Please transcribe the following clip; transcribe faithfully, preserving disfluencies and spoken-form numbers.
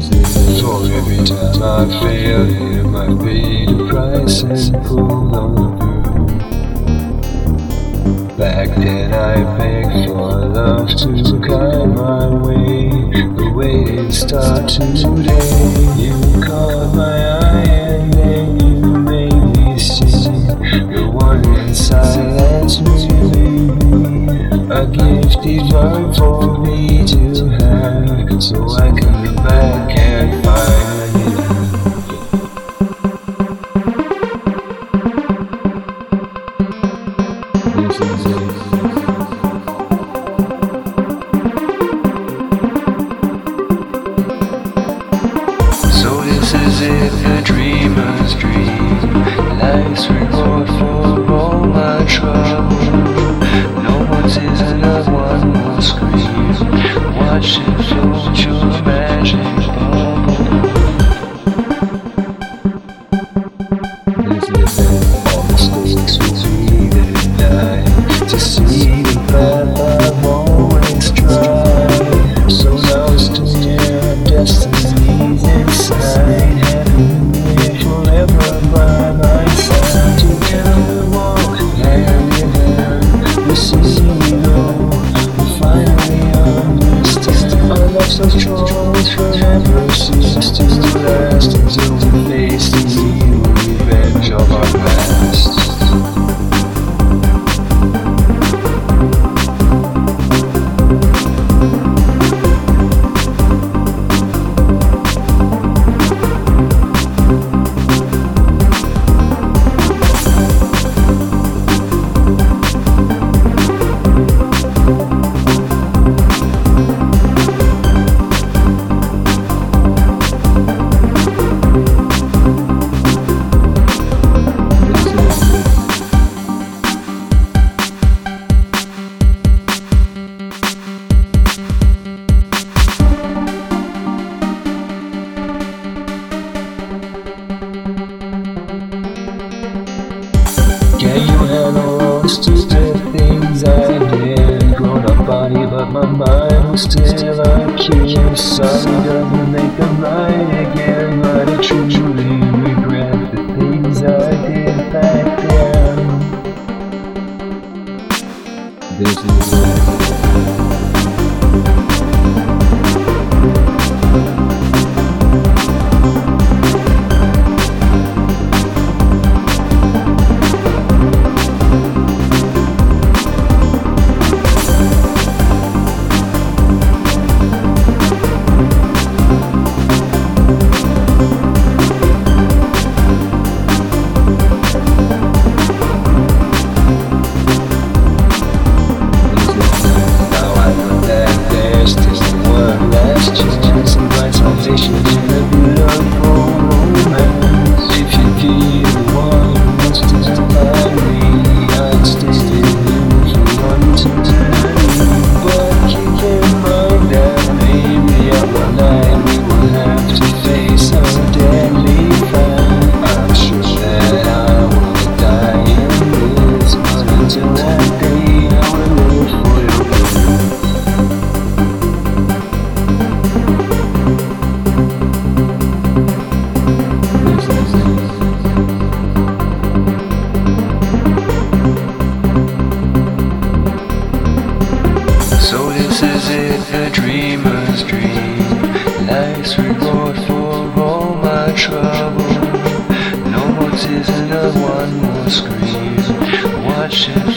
For every time I fail, it might pay the price and pull on through. Back then I begged for love to guide my way. The way it starts today. You caught my eye and then you made me see the one inside that's really a gift divine for me to have, so I can look back and find you. This is it. So this is it, the dreamer's dream. Life's reward for all my trouble. No more tears and not one more scream. Watch it float your magic bubble. This is it, all mistakes will be denied. To see the path I've always tried. So now it's to your destiny's inside. Having you forever by my side. Together we walk hand in hand. We see we go, we finally understand. Our love so strong, it forever seems to last until we face the evil revenge of our past. Yeah, you handle all the stupid things I did. Grown up body, but my mind was still a kid. Sorry doesn't make them right again, but I truly regret the things I did back then. This is it. So this is it, the dreamer's dream. Life's reward for all my trouble. No more tears and not one more scream. Watch it